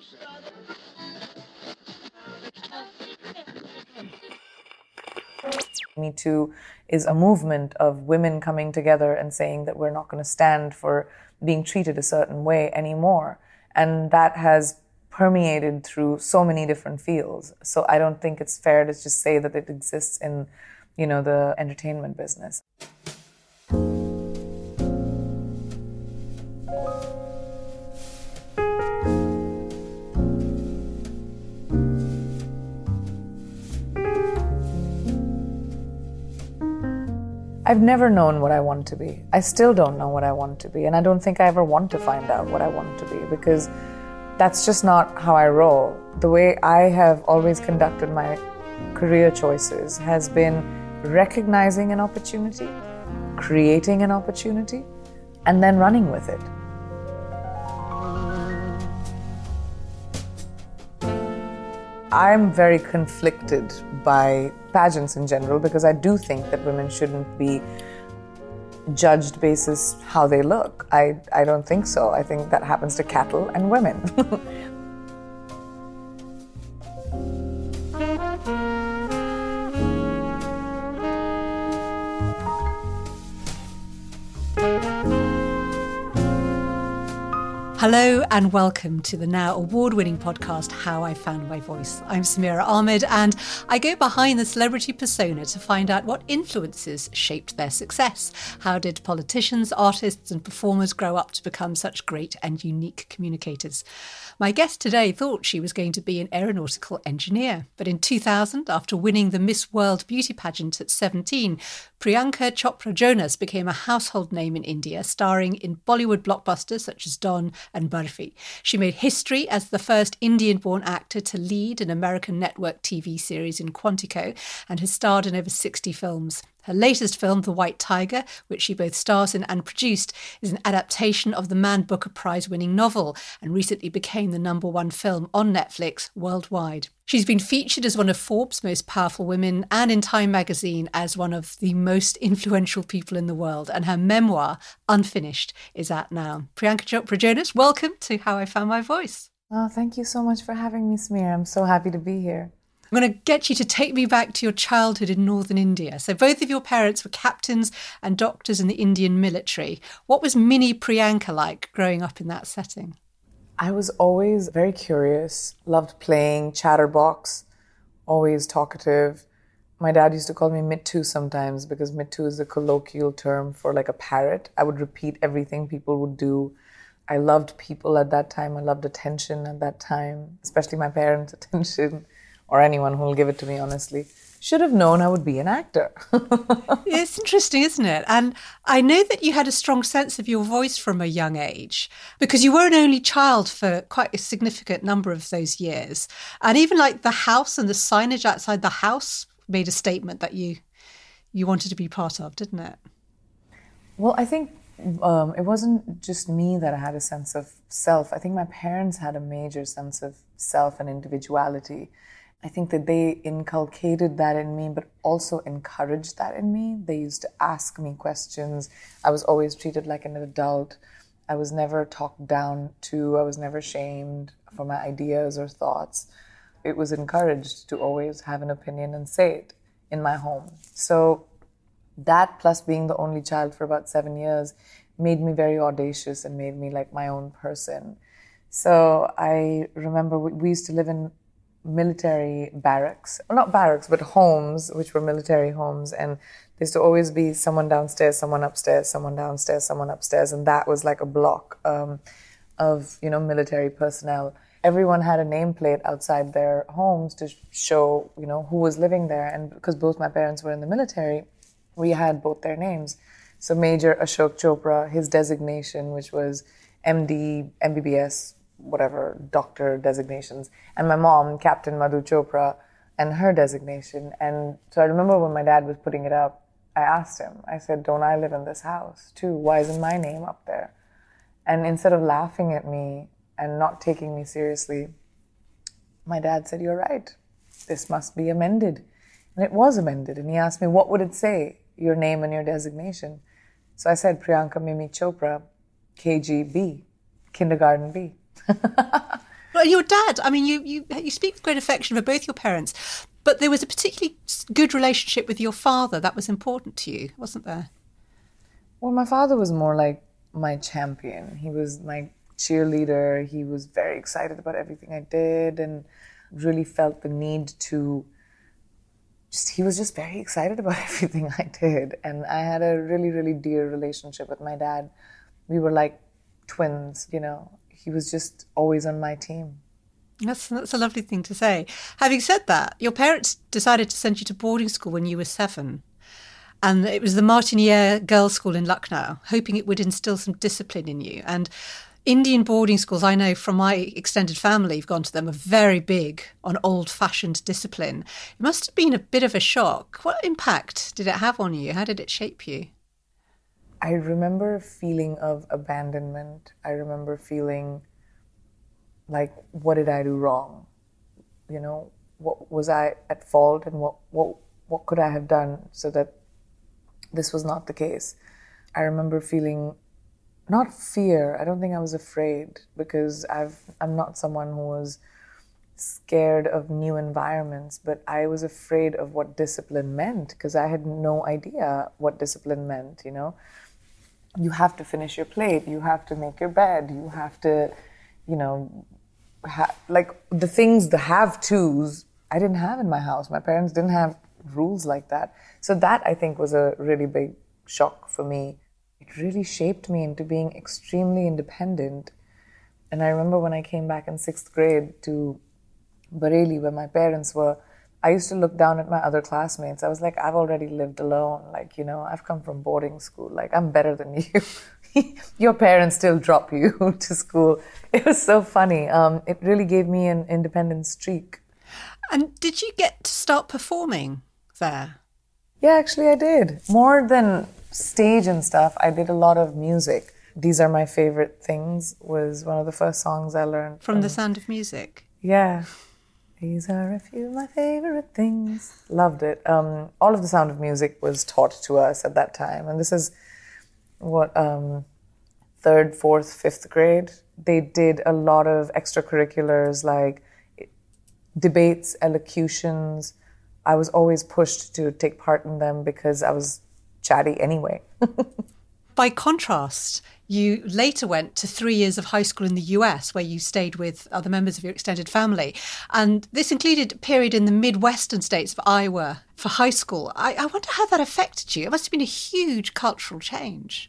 Me Too is a movement of women coming together and saying that we're not going to stand for being treated a certain way anymore. And that has permeated through so many different fields. So I don't think it's fair to just say that it exists in, the entertainment business. I've never known what I want to be. I still don't know what I want to be, and I don't think I ever want to find out what I want to be, because that's just not how I roll. The way I have always conducted my career choices has been recognizing an opportunity, creating an opportunity, and then running with it. I'm very conflicted by pageants in general, because I do think that women shouldn't be judged basis how they look. I don't think so. I think that happens to cattle and women. Hello and welcome to the now award-winning podcast, How I Found My Voice. I'm Samira Ahmed, and I go behind the celebrity persona to find out what influences shaped their success. How did politicians, artists and performers grow up to become such great and unique communicators? My guest today thought she was going to be an aeronautical engineer, but in 2000, after winning the Miss World beauty pageant at 17, Priyanka Chopra Jonas became a household name in India, starring in Bollywood blockbusters such as Don and Barfi. She made history as the first Indian-born actor to lead an American network TV series in Quantico, and has starred in over 60 films. Her latest film, The White Tiger, which she both stars in and produced, is an adaptation of the Man Booker Prize-winning novel, and recently became the #1 film on Netflix worldwide. She's been featured as one of Forbes' most powerful women, and in Time magazine as one of the most influential people in the world. And her memoir, Unfinished, is out now. Priyanka Chopra Jonas, welcome to How I Found My Voice. Oh, thank you so much for having me, Samir. I'm so happy to be here. I'm going to get you to take me back to your childhood in northern India. So both of your parents were captains and doctors in the Indian military. What was mini Priyanka like growing up in that setting? I was always very curious, loved playing, chatterbox, always talkative. My dad used to call me Mittu sometimes, because Mittu is a colloquial term for like a parrot. I would repeat everything people would do. I loved people at that time. I loved attention at that time, especially my parents' attention, or anyone who will give it to me, honestly. Should have known I would be an actor. It's interesting, isn't it? And I know that you had a strong sense of your voice from a young age, because you were an only child for quite a significant number of those years. And even like the house and the signage outside the house made a statement that you wanted to be part of, didn't it? Well, I think it wasn't just me that I had a sense of self. I think my parents had a major sense of self and individuality. I think that they inculcated that in me, but also encouraged that in me. They used to ask me questions. I was always treated like an adult. I was never talked down to. I was never shamed for my ideas or thoughts. It was encouraged to always have an opinion and say it in my home. So that, plus being the only child for about 7 years, made me very audacious and made me like my own person. So I remember we used to live in military barracks, well, not barracks, but homes, which were military homes. And there used to always be someone downstairs, someone upstairs, someone downstairs, someone upstairs. And that was like a block of, military personnel. Everyone had a nameplate outside their homes to show, who was living there. And because both my parents were in the military, we had both their names. So Major Ashok Chopra, his designation, which was MD, MBBS, whatever, doctor designations, and my mom, Captain Madhu Chopra, and her designation. And so I remember when my dad was putting it up, I asked him, I said, don't I live in this house too? Why isn't my name up there? And instead of laughing at me and not taking me seriously, my dad said, you're right, this must be amended. And it was amended. And he asked me, what would it say, your name and your designation? So I said, Priyanka Mimi Chopra, KG B, kindergarten B. Well, your dad, I mean, you speak with great affection for both your parents, but there was a particularly good relationship with your father that was important to you, wasn't there? Well, my father was more like my champion. He was my cheerleader. He was very excited about everything I did and really felt the need to he was just very excited about everything I did. And I had a really, really dear relationship with my dad. We were like twins, you know. He was just always on my team. That's a lovely thing to say. Having said that, your parents decided to send you to boarding school when you were 7. And it was the Martiniere Girls' School in Lucknow, hoping it would instill some discipline in you. And Indian boarding schools, I know from my extended family, have gone to them, are very big on old-fashioned discipline. It must have been a bit of a shock. What impact did it have on you? How did it shape you? I remember a feeling of abandonment. I remember feeling like, what did I do wrong? You know, what was I at fault, and what could I have done so that this was not the case? I remember feeling not fear. I don't think I was afraid, because I'm not someone who was scared of new environments, but I was afraid of what discipline meant, because I had no idea what discipline meant, you know. You have to finish your plate, you have to make your bed, you have to, you know, like the things, the have-tos, I didn't have in my house. My parents didn't have rules like that. So that, I think, was a really big shock for me. It really shaped me into being extremely independent. And I remember when I came back in 6th grade to Bareilly, where my parents were, I used to look down at my other classmates. I was like, I've already lived alone. Like, you know, I've come from boarding school. Like, I'm better than you. Your parents still drop you to school. It was so funny. It really gave me an independent streak. And did you get to start performing there? Yeah, actually I did. More than stage and stuff, I did a lot of music. These Are My Favorite Things was one of the first songs I learned. From The Sound of Music? Yeah. These are a few of my favorite things. Loved it. All of The Sound of Music was taught to us at that time. And this is what, 3rd, 4th, 5th grade. They did a lot of extracurriculars like debates, elocutions. I was always pushed to take part in them because I was chatty anyway. By contrast, you later went to 3 years of high school in the US, where you stayed with other members of your extended family. And this included a period in the Midwestern states of Iowa for high school. I wonder how that affected you. It must have been a huge cultural change.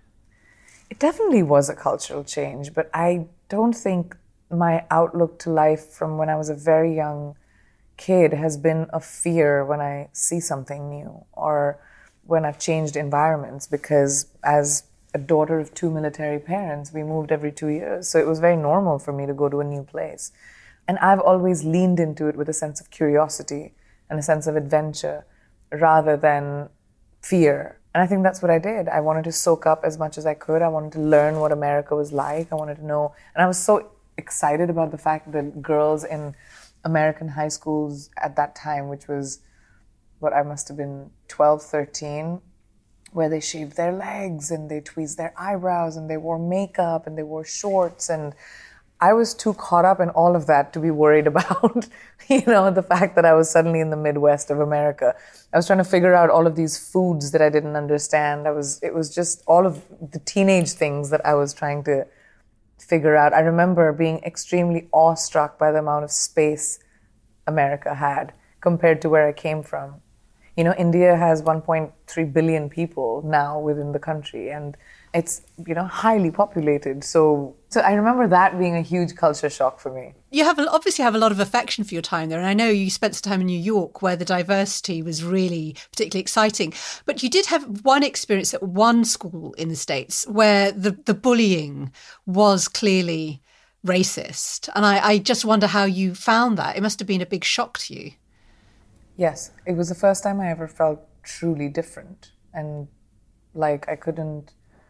It definitely was a cultural change, but I don't think my outlook to life from when I was a very young kid has been a fear when I see something new or when I've changed environments, because as a daughter of 2 military parents, we moved every 2 years. So it was very normal for me to go to a new place. And I've always leaned into it with a sense of curiosity and a sense of adventure rather than fear. And I think that's what I did. I wanted to soak up as much as I could. I wanted to learn what America was like. I wanted to know. And I was so excited about the fact that girls in American high schools at that time, which was what I must have been 12, 13, where they shaved their legs and they tweezed their eyebrows and they wore makeup and they wore shorts. And I was too caught up in all of that to be worried about, the fact that I was suddenly in the Midwest of America. I was trying to figure out all of these foods that I didn't understand. It was just all of the teenage things that I was trying to figure out. I remember being extremely awestruck by the amount of space America had compared to where I came from. India has 1.3 billion people now within the country, and it's, highly populated. So I remember that being a huge culture shock for me. You obviously have a lot of affection for your time there, and I know you spent some time in New York where the diversity was really particularly exciting. But you did have one experience at one school in the States where the bullying was clearly racist. And I just wonder how you found that. It must have been a big shock to you. Yes, it was the first time I ever felt truly different, and like I couldn't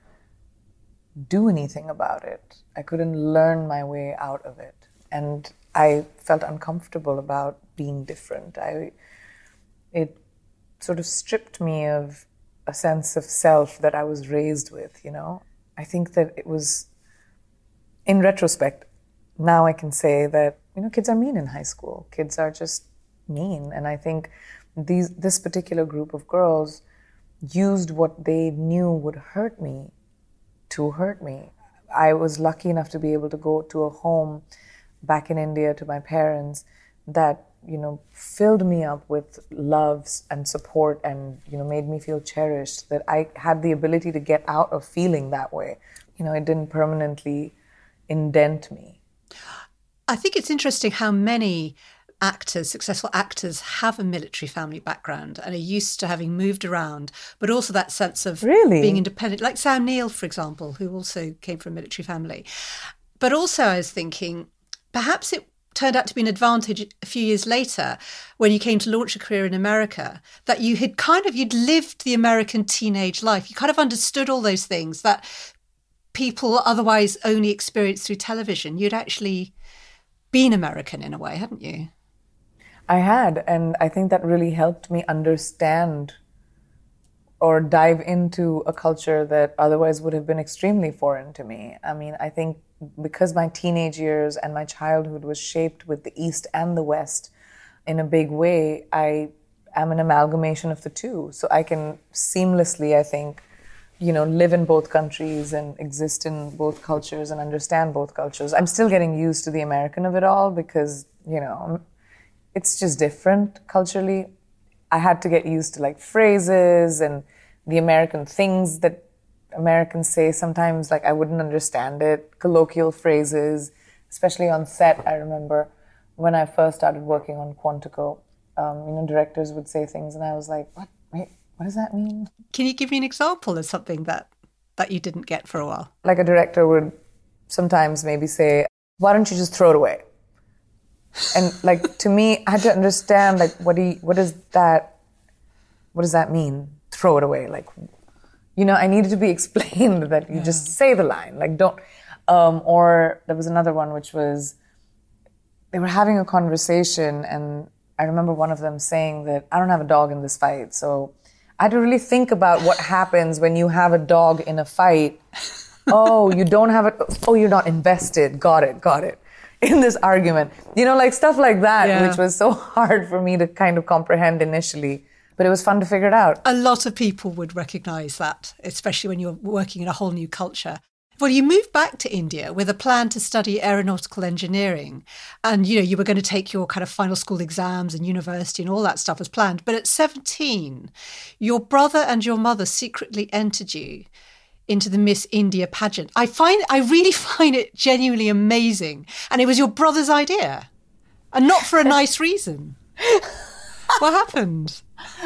do anything about it. I couldn't learn my way out of it, and I felt uncomfortable about being different. It sort of stripped me of a sense of self that I was raised with, I think that it was, in retrospect, now I can say that, kids are mean in high school. Kids are just mean. And I think this particular group of girls used what they knew would hurt me to hurt me. I was lucky enough to be able to go to a home back in India to my parents that, filled me up with love and support and, made me feel cherished, that I had the ability to get out of feeling that way. It didn't permanently indent me. I think it's interesting how many successful actors have a military family background and are used to having moved around, but also that sense of being independent, like Sam Neill, for example, who also came from a military family. But also I was thinking, perhaps it turned out to be an advantage a few years later when you came to launch a career in America, that you'd lived the American teenage life. You kind of understood all those things that people otherwise only experience through television. You'd actually been American in a way, hadn't you? I had, and I think that really helped me understand or dive into a culture that otherwise would have been extremely foreign to me. I mean, I think because my teenage years and my childhood was shaped with the East and the West in a big way, I am an amalgamation of the two. So I can seamlessly, I think, live in both countries and exist in both cultures and understand both cultures. I'm still getting used to the American of it all because, it's just different culturally. I had to get used to phrases and the American things that Americans say. Sometimes I wouldn't understand it. Colloquial phrases, especially on set. I remember when I first started working on Quantico, directors would say things and I was like, what? Wait, what does that mean? Can you give me an example of something that you didn't get for a while? Like a director would sometimes maybe say, why don't you just throw it away? And to me, I had to understand what does that mean? Throw it away. I needed to be explained that you just say the line. Don't. Or there was another one which was, they were having a conversation and I remember one of them saying that I don't have a dog in this fight. So I had to really think about what happens when you have a dog in a fight. Oh, you don't have it. Oh, you're not invested. Got it. In this argument, stuff like that, which was so hard for me to kind of comprehend initially, but it was fun to figure it out. A lot of people would recognise that, especially when you're working in a whole new culture. Well, you moved back to India with a plan to study aeronautical engineering, and you were going to take your kind of final school exams and university and all that stuff as planned. But at 17, your brother and your mother secretly entered you into the Miss India pageant. I really find it genuinely amazing. And it was your brother's idea. And not for a nice reason. What happened?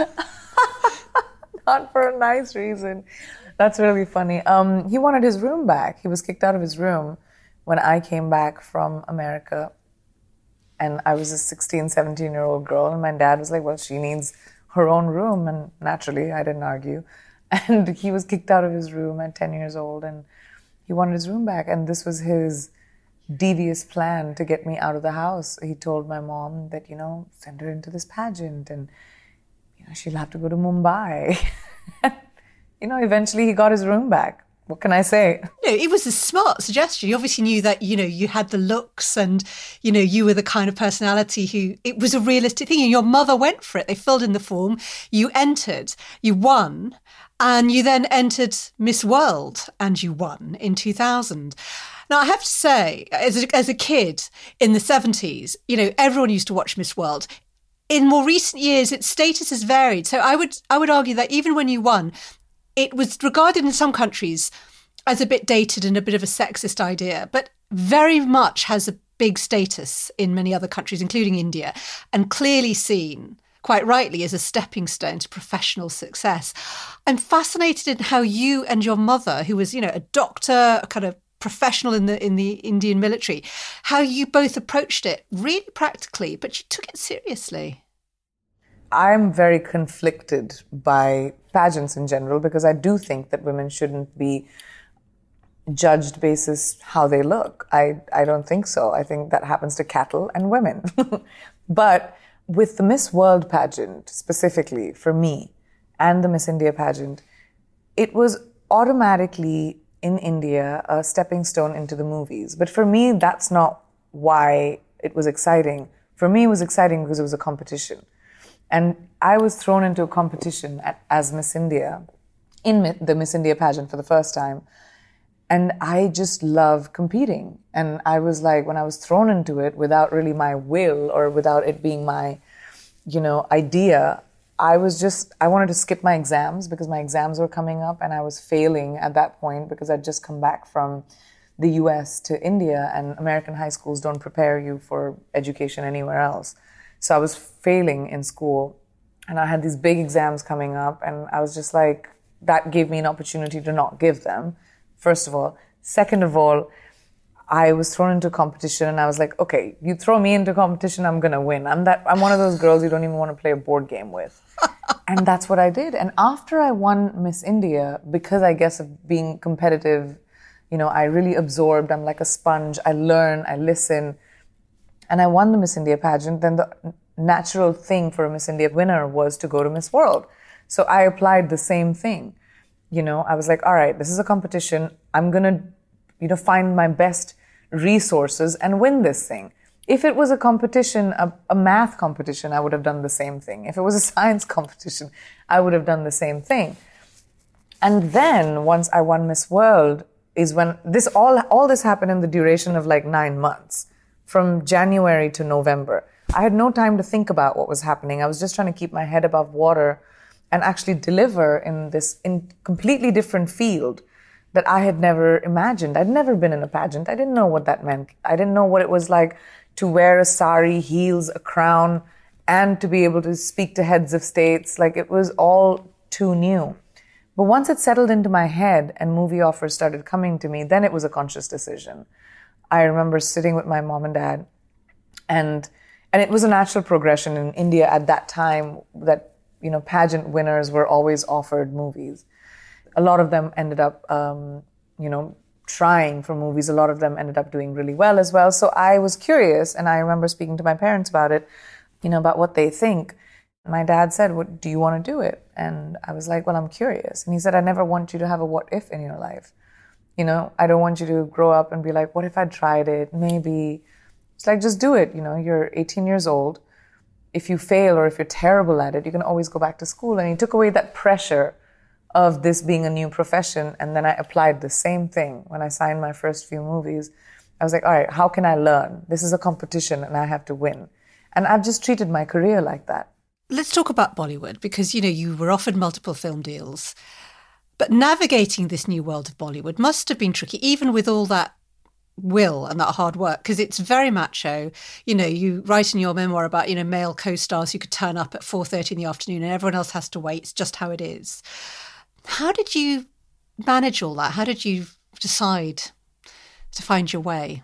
Not for a nice reason. That's really funny. He wanted his room back. He was kicked out of his room when I came back from America. And I was a 16, 17-year-old girl. And my dad was like, well, she needs her own room. And naturally, I didn't argue. And he was kicked out of his room at 10 years old and he wanted his room back. And this was his devious plan to get me out of the house. He told my mom that, send her into this pageant and, she'll have to go to Mumbai. Eventually he got his room back. What can I say? No, it was a smart suggestion. You obviously knew that, you had the looks and, you were the kind of personality who, it was a realistic thing. And your mother went for it. They filled in the form. You entered, you won. And you then entered Miss World and you won in 2000. Now, I have to say, as a kid in the 70s, everyone used to watch Miss World. In more recent years, its status has varied. So I would argue that even when you won, it was regarded in some countries as a bit dated and a bit of a sexist idea, but very much has a big status in many other countries, including India, and clearly seen quite rightly as a stepping stone to professional success. I'm fascinated in how you and your mother, who was, a doctor, a kind of professional in the Indian military, how you both approached it really practically, but you took it seriously. I'm very conflicted by pageants in general because I do think that women shouldn't be judged basis how they look. I don't think so. I think that happens to cattle and women. But with the Miss World pageant, specifically for me, and the Miss India pageant, it was automatically in India a stepping stone into the movies. But for me, that's not why it was exciting. For me, it was exciting because it was a competition. And I was thrown into a competition as Miss India, in the Miss India pageant for the first time. And I just love competing. And I was like, when I was thrown into it without really my will or without it being my, idea, I wanted to skip my exams because my exams were coming up and I was failing at that point because I'd just come back from the US to India, and American high schools don't prepare you for education anywhere else. So I was failing in school and I had these big exams coming up, and I was just like, that gave me an opportunity to not give them, first of all. Second of all, I was thrown into competition and I was like, okay, you throw me into competition, I'm going to win. I'm one of those girls you don't even want to play a board game with. And that's what I did. And after I won Miss India, because I guess of being competitive, I really absorbed. I'm like a sponge. I learn, I listen. And I won the Miss India pageant. Then the natural thing for a Miss India winner was to go to Miss World. So I applied the same thing. I was like, all right, this is a competition. I'm going to, find my best resources and win this thing. If it was a competition, a math competition, I would have done the same thing. If it was a science competition, I would have done the same thing. And then once I won Miss World is when all this happened in the duration of like 9 months, from January to November. I had no time to think about what was happening. I was just trying to keep my head above water and actually deliver in this completely different field that I had never imagined. I'd never been in a pageant. I didn't know what that meant. I didn't know what it was like to wear a sari, heels, a crown, and to be able to speak to heads of states. Like, it was all too new. But once it settled into my head and movie offers started coming to me, then it was a conscious decision. I remember sitting with my mom and dad, and it was a natural progression in India at that time that, pageant winners were always offered movies. A lot of them ended up, trying for movies. A lot of them ended up doing really well as well. So I was curious, and I remember speaking to my parents about it, about what they think. My dad said, "What do you want to do it?" And I was like, "Well, I'm curious." And he said, "I never want you to have a what if in your life. I don't want you to grow up and be like, what if I tried it? Maybe." It's like, just do it. You're 18 years old. If you fail or if you're terrible at it, you can always go back to school. And he took away that pressure of this being a new profession. And then I applied the same thing when I signed my first few movies. I was like, all right, how can I learn? This is a competition and I have to win. And I've just treated my career like that. Let's talk about Bollywood, because, you were offered multiple film deals. But navigating this new world of Bollywood must have been tricky, even with all that will and that hard work, because it's very macho. You write in your memoir about, male co-stars who could turn up at 4:30 in the afternoon and everyone else has to wait. It's just how it is. How did you manage all that? How did you decide to find your way?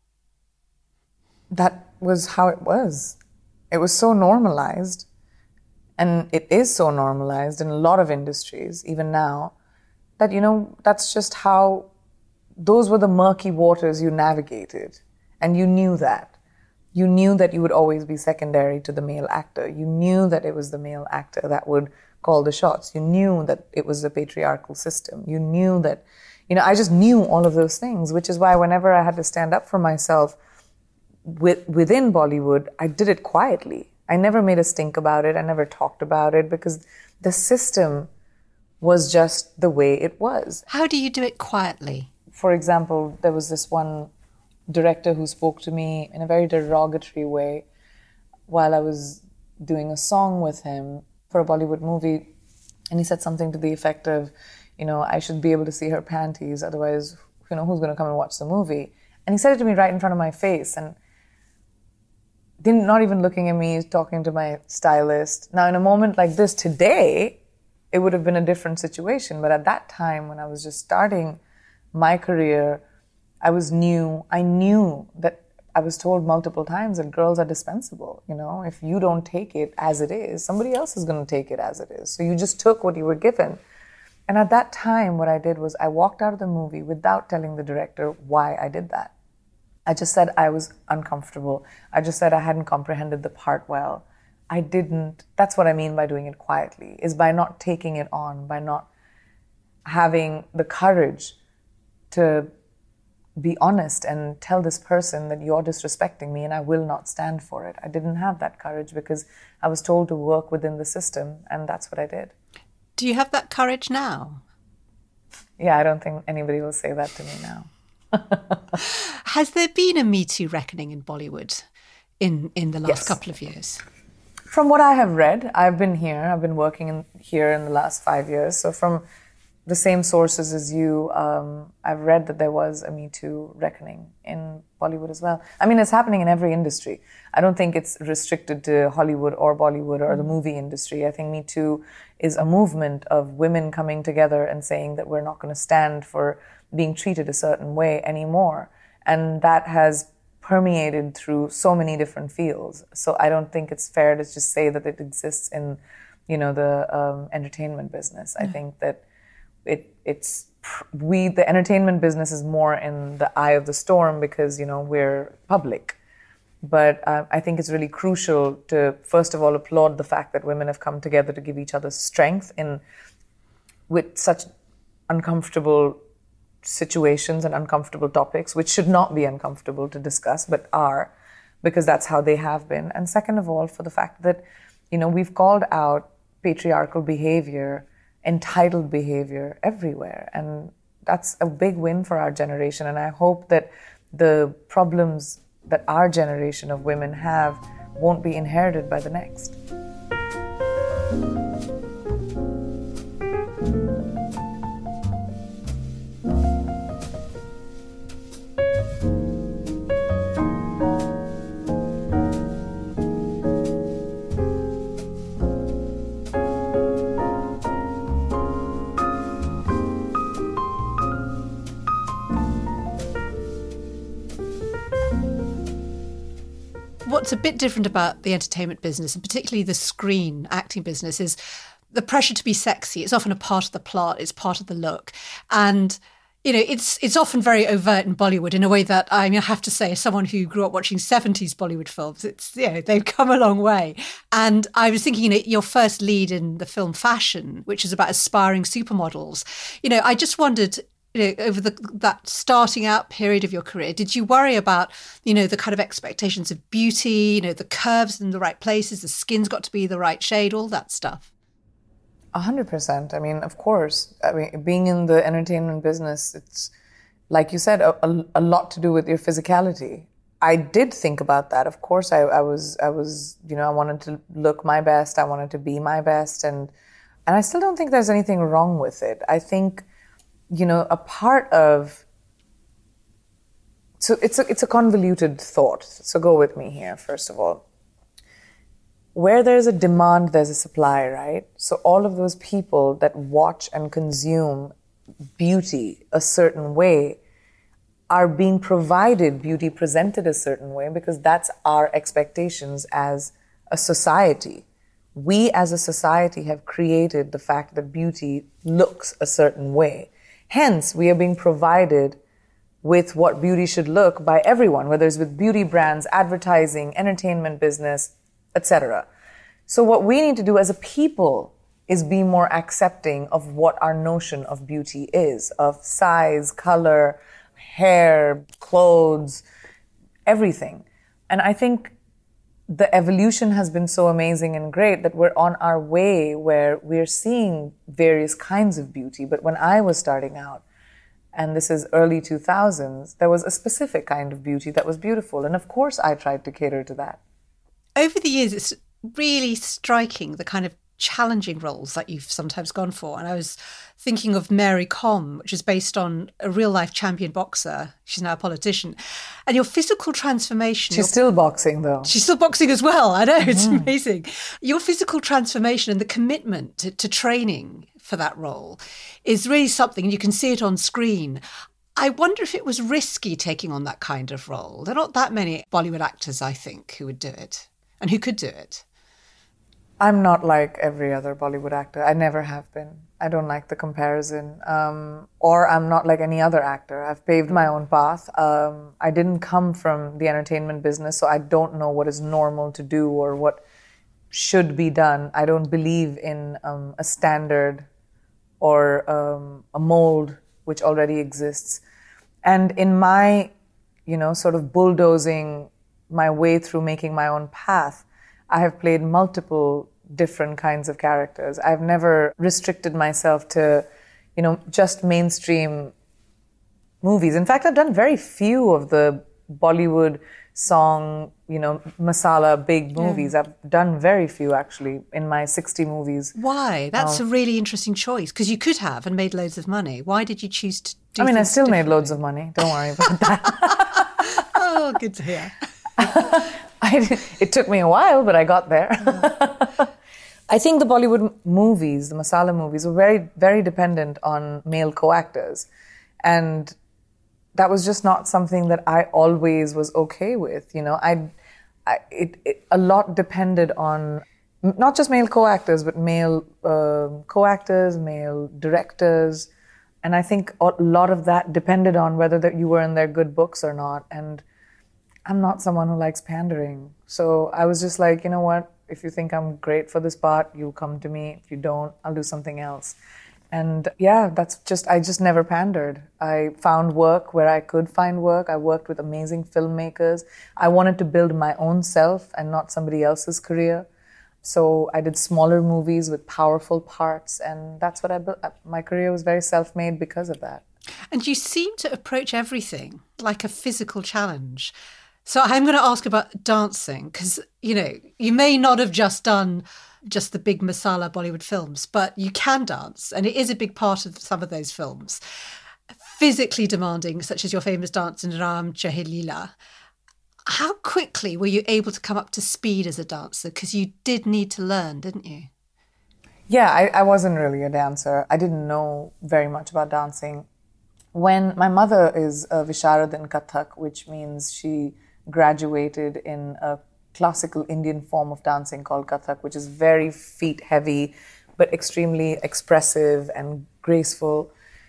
That was how it was. It was so normalized. And it is so normalized in a lot of industries, even now, that, that's just how, those were the murky waters you navigated. And you knew that. You knew that you would always be secondary to the male actor. You knew that it was the male actor that would call the shots. You knew that it was a patriarchal system. You knew that, I just knew all of those things, which is why whenever I had to stand up for myself within Bollywood, I did it quietly. I never made a stink about it. I never talked about it because the system was just the way it was. How do you do it quietly? For example, there was this one director who spoke to me in a very derogatory way while I was doing a song with him for a Bollywood movie. And he said something to the effect of, I should be able to see her panties, otherwise, who's going to come and watch the movie? And he said it to me right in front of my face, and not even looking at me, talking to my stylist. Now, in a moment like this today, it would have been a different situation. But at that time, when I was just starting my career, I was new. I knew that I was told multiple times that girls are dispensable. If you don't take it as it is, somebody else is going to take it as it is. So you just took what you were given. And at that time, what I did was I walked out of the movie without telling the director why I did that. I just said I was uncomfortable. I just said I hadn't comprehended the part well. I didn't. That's what I mean by doing it quietly, is by not taking it on, by not having the courage to be honest and tell this person that you're disrespecting me and I will not stand for it. I didn't have that courage because I was told to work within the system, and that's what I did. Do you have that courage now? Yeah, I don't think anybody will say that to me now. Has there been a Me Too reckoning in Bollywood in the last Yes. couple of years? From what I have read, I've been working here in the last 5 years. So from the same sources as you, I've read that there was a Me Too reckoning in Bollywood as well. I mean, it's happening in every industry. I don't think it's restricted to Hollywood or Bollywood or the movie industry. I think Me Too is a movement of women coming together and saying that we're not going to stand for being treated a certain way anymore. And that has permeated through so many different fields. So I don't think it's fair to just say that it exists in, the entertainment business. I think that the entertainment business is more in the eye of the storm because, we're public. But I think it's really crucial to, first of all, applaud the fact that women have come together to give each other strength with such uncomfortable situations and uncomfortable topics, which should not be uncomfortable to discuss, but are, because that's how they have been. And second of all, for the fact that, we've called out patriarchal behavior, entitled behavior everywhere. And that's a big win for our generation. And I hope that the problems that our generation of women have won't be inherited by the next. What's a bit different about the entertainment business, and particularly the screen acting business, is the pressure to be sexy. It's often a part of the plot, it's part of the look. And, it's often very overt in Bollywood in a way that, I have to say, as someone who grew up watching 70s Bollywood films, they've come a long way. And I was thinking, your first lead in the film Fashion, which is about aspiring supermodels, I just wondered, over that starting out period of your career, did you worry about, the kind of expectations of beauty, the curves in the right places, the skin's got to be the right shade, all that stuff? 100%. I mean, of course. I mean, being in the entertainment business, it's, like you said, a lot to do with your physicality. I did think about that. Of course, I was, I wanted to look my best. I wanted to be my best. And I still don't think there's anything wrong with it. I think, a part of, so it's a convoluted thought. So go with me here, first of all. Where there's a demand, there's a supply, right? So all of those people that watch and consume beauty a certain way are being provided beauty presented a certain way because that's our expectations as a society. We as a society have created the fact that beauty looks a certain way. Hence, we are being provided with what beauty should look by everyone, whether it's with beauty brands, advertising, entertainment business, etc. So what we need to do as a people is be more accepting of what our notion of beauty is, of size, color, hair, clothes, everything. And I think the evolution has been so amazing and great that we're on our way where we're seeing various kinds of beauty. But when I was starting out, and this is early 2000s, there was a specific kind of beauty that was beautiful. And of course, I tried to cater to that. Over the years, it's really striking the kind of challenging roles that you've sometimes gone for. And I was thinking of Mary Kom, which is based on a real-life champion boxer. She's now a politician. And your physical transformation... She's still boxing, though. She's still boxing as well. I know, it's amazing. Your physical transformation and the commitment to training for that role is really something. You can see it on screen. I wonder if it was risky taking on that kind of role. There are not that many Bollywood actors, I think, who would do it and who could do it. I'm not like every other Bollywood actor. I never have been. I don't like the comparison. Or I'm not like any other actor. I've paved my own path. I didn't come from the entertainment business, so I don't know what is normal to do or what should be done. I don't believe in a standard or a mold which already exists. And in my, sort of bulldozing my way through making my own path, I have played multiple different kinds of characters. I've never restricted myself to, just mainstream movies. In fact, I've done very few of the Bollywood song, masala big movies. I've done very few, actually, in my 60 movies. Why? That's a really interesting choice, because you could have and made loads of money. Why did you choose to do I still made loads of money. Don't worry about that. Oh, good to hear. It took me a while, but I got there. I think the Bollywood movies, the masala movies, were very, very dependent on male co-actors. And that was just not something that I always was okay with. A lot depended on not just male co-actors, but male co-actors, male directors. And I think a lot of that depended on whether that you were in their good books or not. And I'm not someone who likes pandering. So I was just like, you know what? If you think I'm great for this part, you come to me. If you don't, I'll do something else. And I just never pandered. I found work where I could find work. I worked with amazing filmmakers. I wanted to build my own self and not somebody else's career. So I did smaller movies with powerful parts, and that's what I built. My career was very self-made because of that. And you seem to approach everything like a physical challenge. So I'm going to ask about dancing, because, you may not have just done just the big masala Bollywood films, but you can dance, and it is a big part of some of those films. Physically demanding, such as your famous dance in Ram Chahe Leela. How quickly were you able to come up to speed as a dancer? Because you did need to learn, didn't you? Yeah, I wasn't really a dancer. I didn't know very much about dancing. When my mother is a Visharad in Kathak, which means she graduated in a classical Indian form of dancing called Kathak, which is very feet heavy, but extremely expressive and graceful.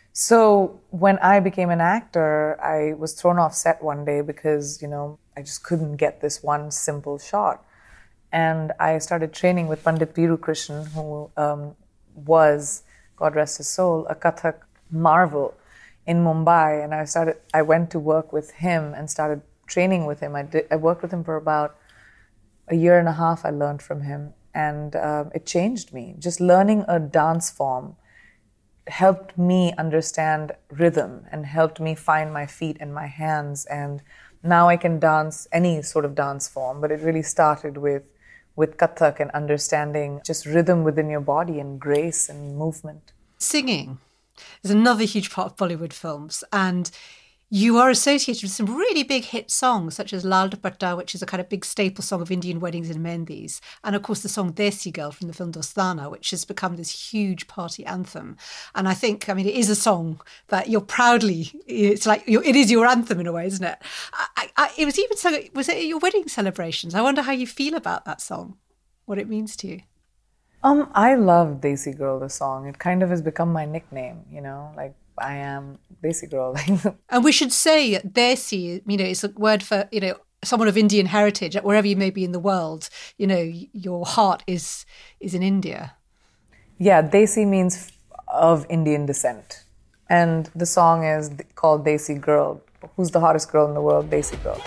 So when I became an actor, I was thrown off set one day because, I just couldn't get this one simple shot. And I started training with Pandit Piru Krishnan, who was, God rest his soul, a Kathak marvel in Mumbai. And I went to work with him and started training with him. I worked with him for about a year and a half. I learned from him, and it changed me. Just learning a dance form helped me understand rhythm and helped me find my feet and my hands. And now I can dance any sort of dance form, but it really started with Kathak and understanding just rhythm within your body and grace and movement. Singing is another huge part of Bollywood films, and you are associated with some really big hit songs, such as Lal Dupatta, which is a kind of big staple song of Indian weddings and mehndis, and of course the song Desi Girl from the film Dostana, which has become this huge party anthem. And I think, it is a song that you're proudly, it is your anthem in a way, isn't it? Was it at your wedding celebrations? I wonder how you feel about that song, what it means to you. I love Desi Girl, the song. It kind of has become my nickname, I am Desi Girl. And we should say Desi, is a word for, someone of Indian heritage, wherever you may be in the world, your heart is in India. Yeah, Desi means of Indian descent. And the song is called Desi Girl. Who's the hottest girl in the world? Desi Girl.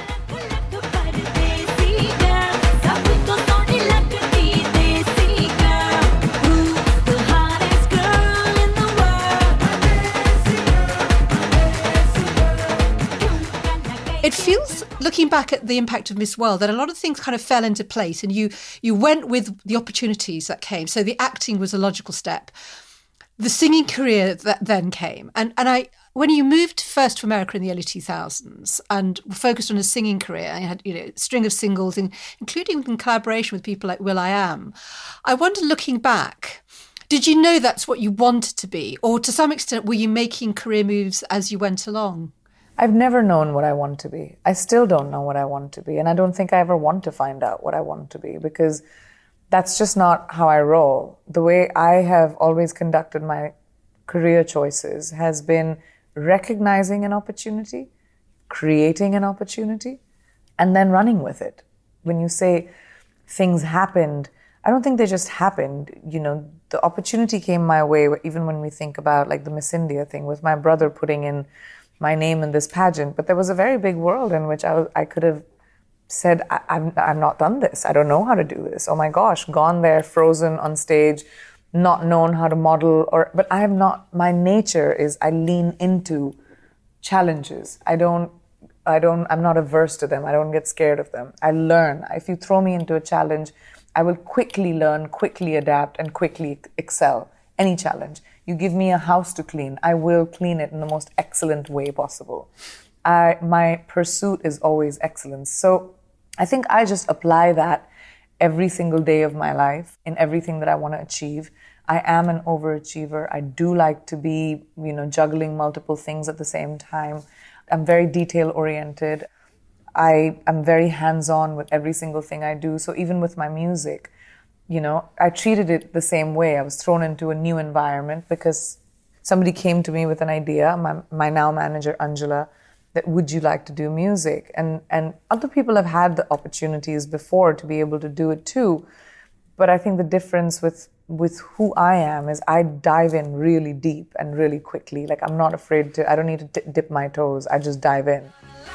It feels, looking back at the impact of Miss World, that a lot of things kind of fell into place, and you went with the opportunities that came. So the acting was a logical step. The singing career that then came. And when you moved first to America in the early 2000s and focused on a singing career, and you had a string of singles, including in collaboration with people like will.i.am, I wonder, looking back, did you know that's what you wanted to be? Or to some extent, were you making career moves as you went along? I've never known what I want to be. I still don't know what I want to be. And I don't think I ever want to find out what I want to be, because that's just not how I roll. The way I have always conducted my career choices has been recognizing an opportunity, creating an opportunity, and then running with it. When you say things happened, I don't think they just happened. The opportunity came my way, even when we think about like the Miss India thing with my brother putting in my name in this pageant. But there was a very big world in which I could have said, I've not done this. I don't know how to do this. Oh my gosh, gone there, frozen on stage, not known how to model. But I have not, my nature is I lean into challenges. I'm not averse to them. I don't get scared of them. I learn. If you throw me into a challenge, I will quickly learn, quickly adapt, and quickly excel. Any challenge. You give me a house to clean, I will clean it in the most excellent way possible. My pursuit is always excellence. So I think I just apply that every single day of my life in everything that I want to achieve. I am an overachiever. I do like to be, juggling multiple things at the same time. I'm very detail-oriented. I am very hands-on with every single thing I do. So even with my music, I treated it the same way. I was thrown into a new environment because somebody came to me with an idea, my now manager, Angela, that would you like to do music? And other people have had the opportunities before to be able to do it too. But I think the difference with who I am is I dive in really deep and really quickly. Like I'm not afraid I don't need to dip my toes. I just dive in.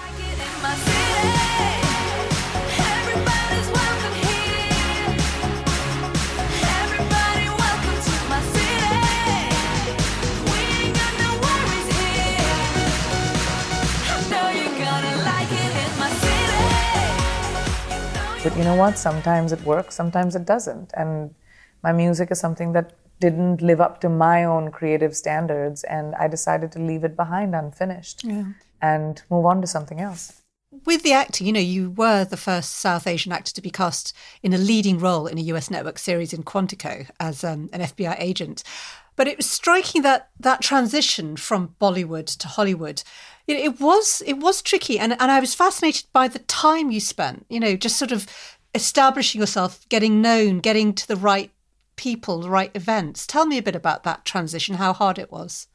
But you know what? Sometimes it works, sometimes it doesn't. And my music is something that didn't live up to my own creative standards, and I decided to leave it behind unfinished and move on to something else. With the acting, you were the first South Asian actor to be cast in a leading role in a US network series in Quantico as an FBI agent. But it was striking that transition from Bollywood to Hollywood. It was tricky, and I was fascinated by the time you spent, just sort of establishing yourself, getting known, getting to the right people, the right events. Tell me a bit about that transition, how hard it was.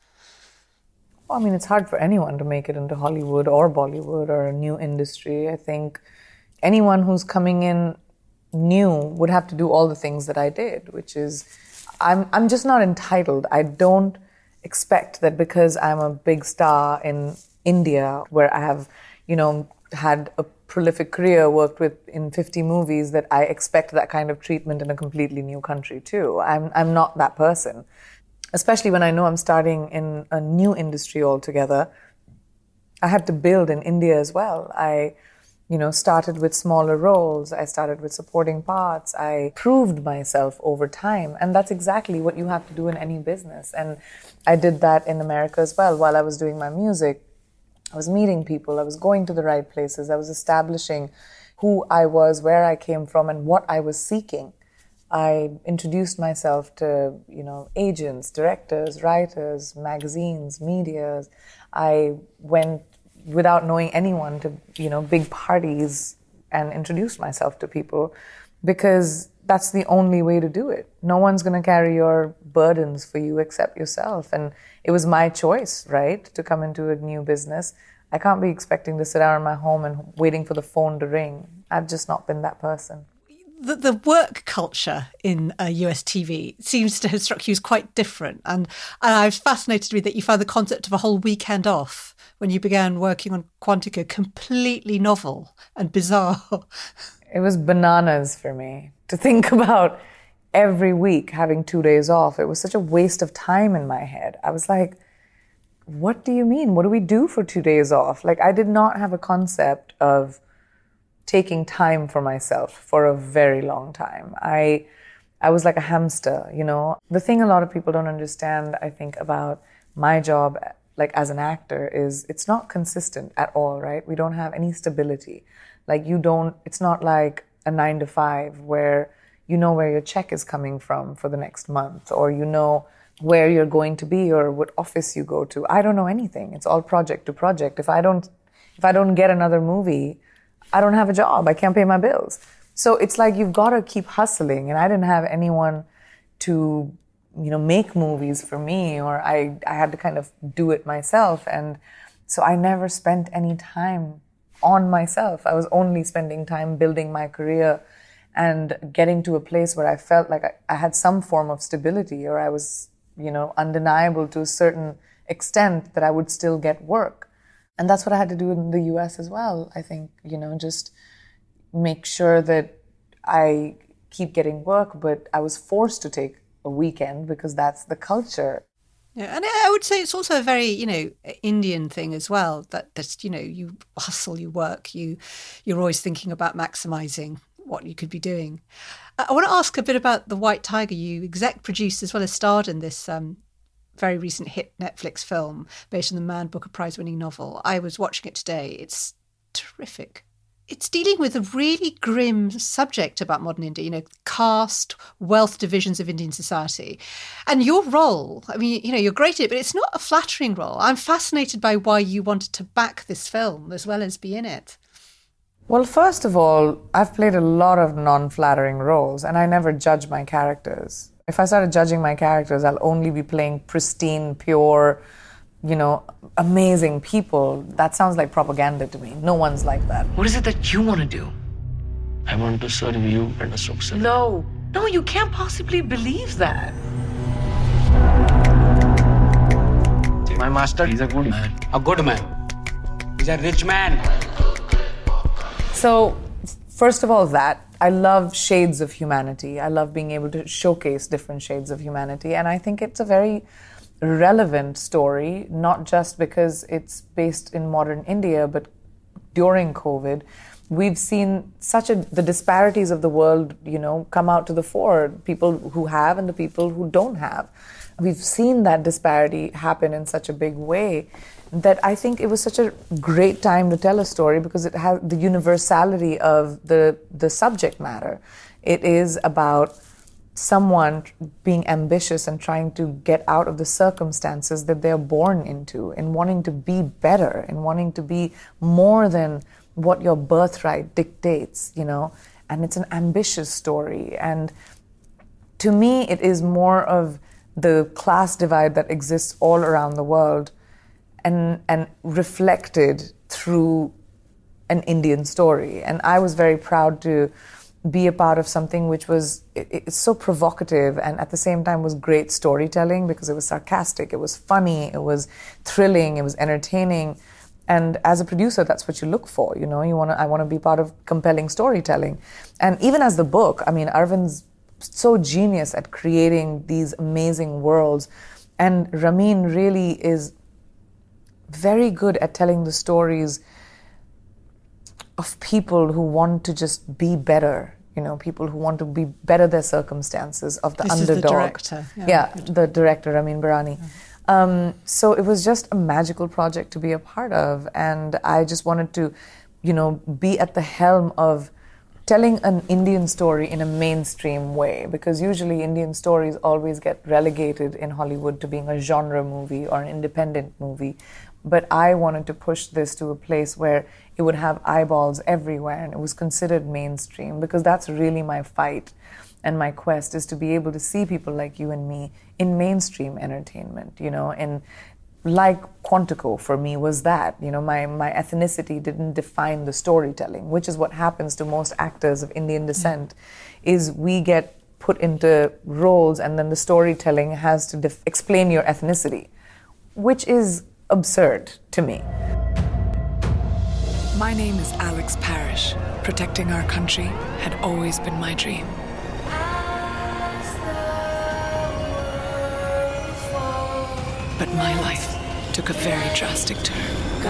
Well, it's hard for anyone to make it into Hollywood or Bollywood or a new industry. I think anyone who's coming in new would have to do all the things that I did, which is I'm just not entitled. I don't expect that because I'm a big star in India, where I have, had a prolific career, worked in 50 movies, that I expect that kind of treatment in a completely new country too. I'm not that person. Especially when I know I'm starting in a new industry altogether. I had to build in India as well. I, started with smaller roles. I started with supporting parts. I proved myself over time. And that's exactly what you have to do in any business. And I did that in America as well. While I was doing my music, I was meeting people. I was going to the right places. I was establishing who I was, where I came from, and what I was seeking. I introduced myself to, agents, directors, writers, magazines, medias. I went without knowing anyone to, big parties and introduced myself to people because that's the only way to do it. No one's going to carry your burdens for you except yourself. And it was my choice, right, to come into a new business. I can't be expecting to sit down in my home and waiting for the phone to ring. I've just not been that person. The work culture in US TV seems to have struck you as quite different. And I was fascinated to read that you found the concept of a whole weekend off when you began working on Quantico completely novel and bizarre. It was bananas for me to think about every week having 2 days off. It was such a waste of time in my head. I was like, what do you mean? What do we do for 2 days off? Like, I did not have a concept of taking time for myself for a very long time. I was like a hamster, The thing a lot of people don't understand, I think, about my job, like as an actor, is it's not consistent at all, right? We don't have any stability. Like it's not like a 9 to 5 where you know where your check is coming from for the next month, or where you're going to be or what office you go to. I don't know anything. It's all project to project. If I don't get another movie, I don't have a job. I can't pay my bills. So it's like you've got to keep hustling. And I didn't have anyone to, make movies for me, or I had to kind of do it myself. And so I never spent any time on myself. I was only spending time building my career and getting to a place where I felt like I had some form of stability, or I was, undeniable to a certain extent that I would still get work. And that's what I had to do in the US as well. I think, just make sure that I keep getting work, but I was forced to take a weekend because that's the culture. Yeah, and I would say it's also a very, Indian thing as well, that's, you hustle, you work, you're always thinking about maximising what you could be doing. I want to ask a bit about The White Tiger. You exec produced as well as starred in this very recent hit Netflix film based on the Man Booker Prize winning novel. I was watching it today. It's terrific. It's dealing with a really grim subject about modern India, caste, wealth divisions of Indian society. And your role, you're great at it, but it's not a flattering role. I'm fascinated by why you wanted to back this film as well as be in it. Well, first of all, I've played a lot of non-flattering roles, and I never judge my characters. If I started judging my characters, I'll only be playing pristine, pure, amazing people. That sounds like propaganda to me. No one's like that. What is it that you want to do? I want to serve you and Ashok sir. No, you can't possibly believe that. My master, he's a good man. A good man. He's a rich man. So, first of all, that. I love shades of humanity. I love being able to showcase different shades of humanity. And I think it's a very relevant story, not just because it's based in modern India, but during COVID, we've seen the disparities of the world, come out to the fore, people who have and the people who don't have. We've seen that disparity happen in such a big way that I think it was such a great time to tell a story because it has the universality of the subject matter. It is about someone being ambitious and trying to get out of the circumstances that they're born into, and wanting to be better, and wanting to be more than what your birthright dictates, and it's an ambitious story. And to me, it is more of the class divide that exists all around the world and reflected through an Indian story. And I was very proud to be a part of something which was it's so provocative and at the same time was great storytelling because it was sarcastic, it was funny, it was thrilling, it was entertaining. And as a producer, that's what you look for, I want to be part of compelling storytelling. And even as the book, Arvind's so genius at creating these amazing worlds. And Ramin really is very good at telling the stories of people who want to just be better, people who want to be better their circumstances, of the this underdog. Is the director. Yeah, the director, Ramin Barani. So it was just a magical project to be a part of. And I just wanted to, be at the helm of telling an Indian story in a mainstream way, because usually Indian stories always get relegated in Hollywood to being a genre movie or an independent movie. But I wanted to push this to a place where it would have eyeballs everywhere and it was considered mainstream, because that's really my fight and my quest, is to be able to see people like you and me in mainstream entertainment, and like Quantico for me was that, my ethnicity didn't define the storytelling, which is what happens to most actors of Indian descent, is we get put into roles and then the storytelling has to explain your ethnicity, which is absurd to me. My name is Alex Parrish. Protecting our country had always been my dream. But my life took a very drastic turn.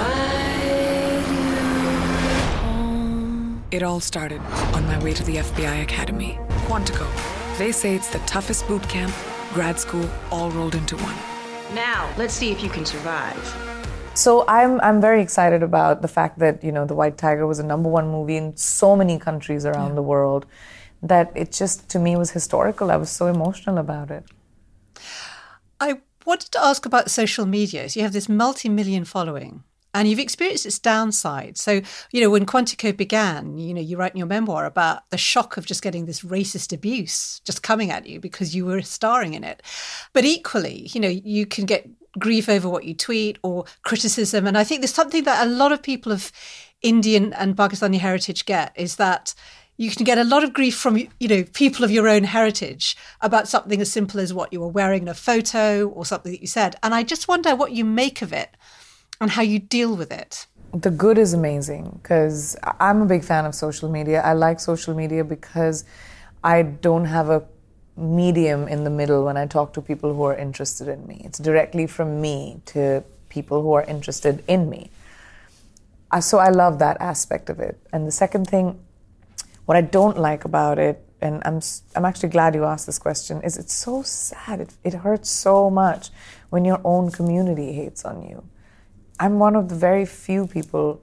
It all started on my way to the FBI Academy. Quantico. They say it's the toughest boot camp, grad school, all rolled into one. Now, let's see if you can survive. So I'm very excited about the fact that, The White Tiger was a #1 movie in so many countries around the world, that it just, to me, was historical. I was so emotional about it. I wanted to ask about social media. So you have this multi-million following and you've experienced its downside. So, when Quantico began, you write in your memoir about the shock of just getting this racist abuse just coming at you because you were starring in it. But equally, you can get grief over what you tweet or criticism. And I think there's something that a lot of people of Indian and Pakistani heritage get, is that you can get a lot of grief from, people of your own heritage about something as simple as what you were wearing in a photo or something that you said. And I just wonder what you make of it and how you deal with it? The good is amazing because I'm a big fan of social media. I like social media because I don't have a medium in the middle when I talk to people who are interested in me. It's directly from me to people who are interested in me. So I love that aspect of it. And the second thing, what I don't like about it, and I'm actually glad you asked this question, is it's so sad. It hurts so much when your own community hates on you. I'm one of the very few people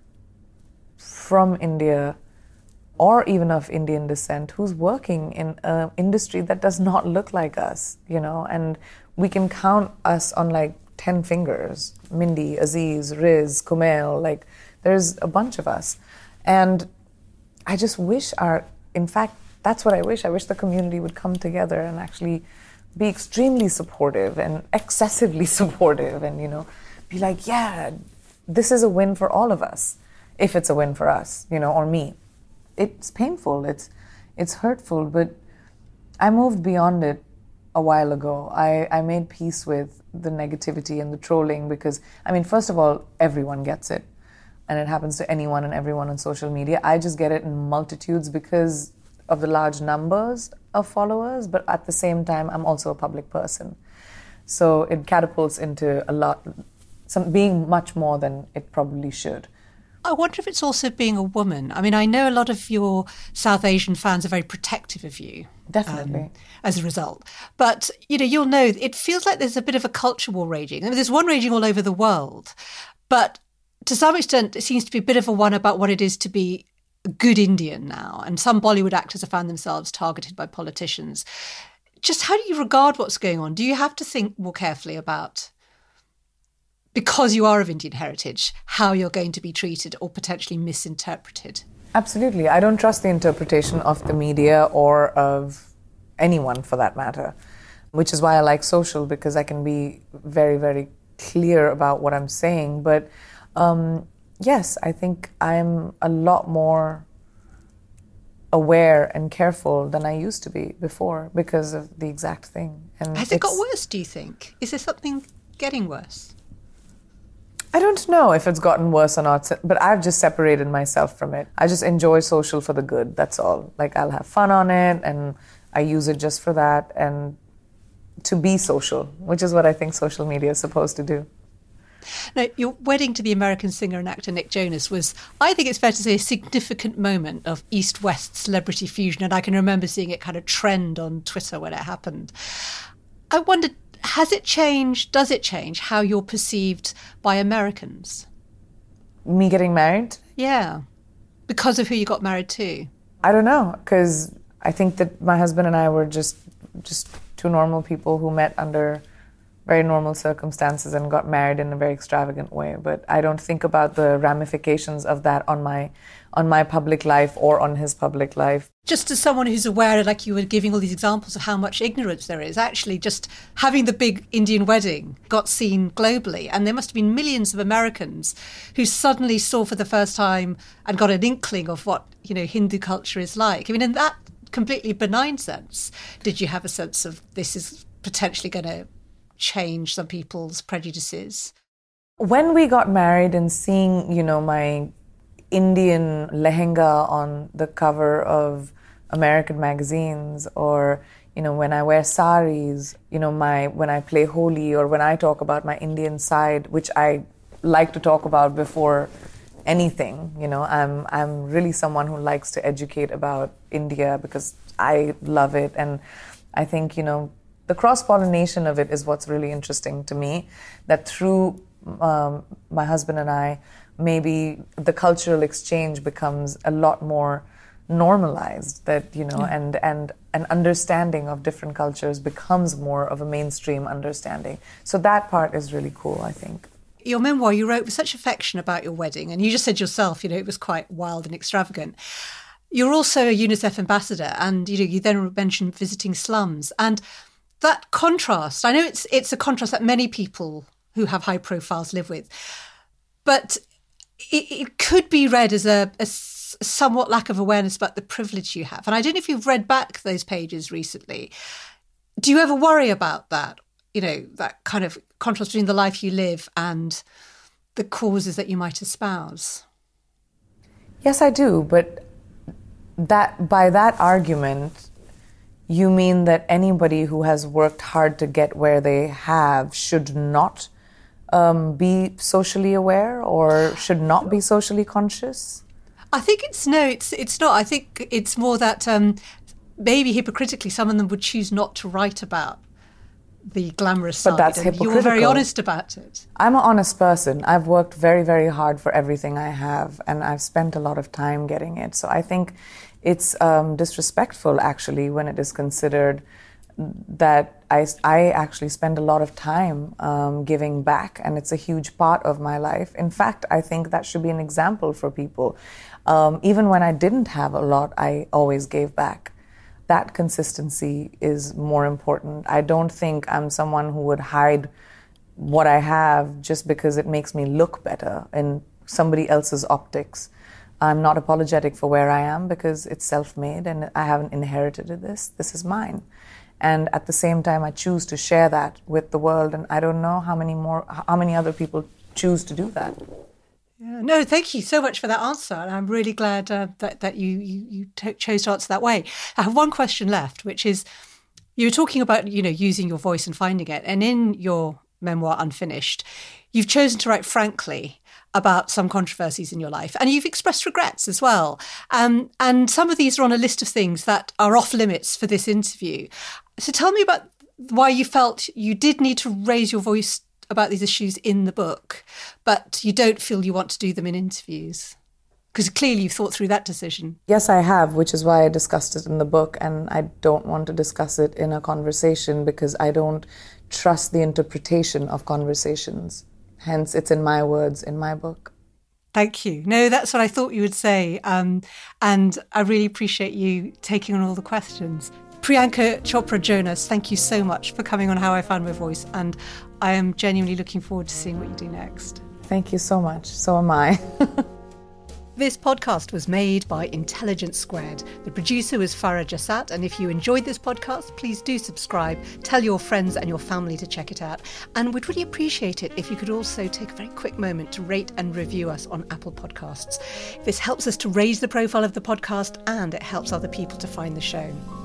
from India or even of Indian descent who's working in an industry that does not look like us, and we can count us on like 10 fingers. Mindy, Aziz, Riz, Kumail, there's a bunch of us. And I just wish in fact, that's what I wish. I wish the community would come together and actually be extremely supportive and excessively supportive and, be like, yeah, this is a win for all of us, if it's a win for us, or me. It's painful, it's hurtful, but I moved beyond it a while ago. I made peace with the negativity and the trolling because, first of all, everyone gets it. And it happens to anyone and everyone on social media. I just get it in multitudes because of the large numbers of followers, but at the same time, I'm also a public person. So it catapults into being much more than it probably should. I wonder if it's also being a woman. I know a lot of your South Asian fans are very protective of you. Definitely. As a result. But, you'll know, it feels like there's a bit of a culture war raging. There's one raging all over the world. But to some extent, it seems to be a bit of a one about what it is to be a good Indian now. And some Bollywood actors have found themselves targeted by politicians. Just how do you regard what's going on? Do you have to think more carefully about, because you are of Indian heritage, how you're going to be treated or potentially misinterpreted? Absolutely. I don't trust the interpretation of the media or of anyone for that matter, which is why I like social, because I can be very, very clear about what I'm saying. But yes, I think I'm a lot more aware and careful than I used to be before because of the exact thing. And has it got worse, do you think? Is there something getting worse? I don't know if it's gotten worse or not, but I've just separated myself from it. I just enjoy social for the good, that's all. I'll have fun on it, and I use it just for that, and to be social, which is what I think social media is supposed to do. Now, your wedding to the American singer and actor Nick Jonas was, I think it's fair to say, a significant moment of East-West celebrity fusion, and I can remember seeing it kind of trend on Twitter when it happened. I wondered, does it change how you're perceived by Americans? Me getting married? Yeah, because of who you got married to. I don't know, because I think that my husband and I were just two normal people who met under very normal circumstances and got married in a very extravagant way. But I don't think about the ramifications of that on my public life or on his public life. Just as someone who's aware, like you were giving all these examples of how much ignorance there is, actually just having the big Indian wedding got seen globally. And there must have been millions of Americans who suddenly saw for the first time and got an inkling of what, Hindu culture is like. In that completely benign sense, did you have a sense of this is potentially going to change some people's prejudices? When we got married and seeing, my Indian lehenga on the cover of American magazines, or, when I wear saris, when I play Holi, or when I talk about my Indian side, which I like to talk about before anything, I'm really someone who likes to educate about India because I love it. And I think, the cross-pollination of it is what's really interesting to me, that through my husband and I, maybe the cultural exchange becomes a lot more normalized, that, and an understanding of different cultures becomes more of a mainstream understanding. So that part is really cool, I think. Your memoir you wrote with such affection about your wedding, and you just said yourself, it was quite wild and extravagant. You're also a UNICEF ambassador, and, you then mentioned visiting slums. And that contrast, I know it's a contrast that many people who have high profiles live with, but it could be read as a somewhat lack of awareness about the privilege you have. And I don't know if you've read back those pages recently. Do you ever worry about that? That kind of contrast between the life you live and the causes that you might espouse? Yes, I do, but that by that argument, you mean that anybody who has worked hard to get where they have should not be socially aware or should not be socially conscious? I think it's not. I think it's more that maybe hypocritically some of them would choose not to write about the glamorous side. But that's hypocritical. You're very honest about it. I'm an honest person. I've worked very, very hard for everything I have, and I've spent a lot of time getting it. So I think it's disrespectful, actually, when it is considered that I actually spend a lot of time giving back, and it's a huge part of my life. In fact, I think that should be an example for people. Even when I didn't have a lot, I always gave back. That consistency is more important. I don't think I'm someone who would hide what I have just because it makes me look better in somebody else's optics. I'm not apologetic for where I am because it's self-made and I haven't inherited this. This is mine. And at the same time, I choose to share that with the world. And I don't know how many other people choose to do that. Yeah, no, thank you so much for that answer. And I'm really glad that you chose to answer that way. I have one question left, which is, you were talking about, using your voice and finding it. And in your memoir, Unfinished, you've chosen to write frankly about some controversies in your life. And you've expressed regrets as well. And some of these are on a list of things that are off limits for this interview. So tell me about why you felt you did need to raise your voice about these issues in the book, but you don't feel you want to do them in interviews. Because clearly you've thought through that decision. Yes, I have, which is why I discussed it in the book. And I don't want to discuss it in a conversation because I don't trust the interpretation of conversations. Hence, it's in my words, in my book. Thank you. No, that's what I thought you would say. And I really appreciate you taking on all the questions. Priyanka Chopra Jonas, thank you so much for coming on How I Found My Voice. And I am genuinely looking forward to seeing what you do next. Thank you so much. So am I. This podcast was made by Intelligence Squared. The producer was Farah Jassat, and if you enjoyed this podcast, please do subscribe, tell your friends and your family to check it out, and we'd really appreciate it if you could also take a very quick moment to rate and review us on Apple Podcasts. This helps us to raise the profile of the podcast and it helps other people to find the show.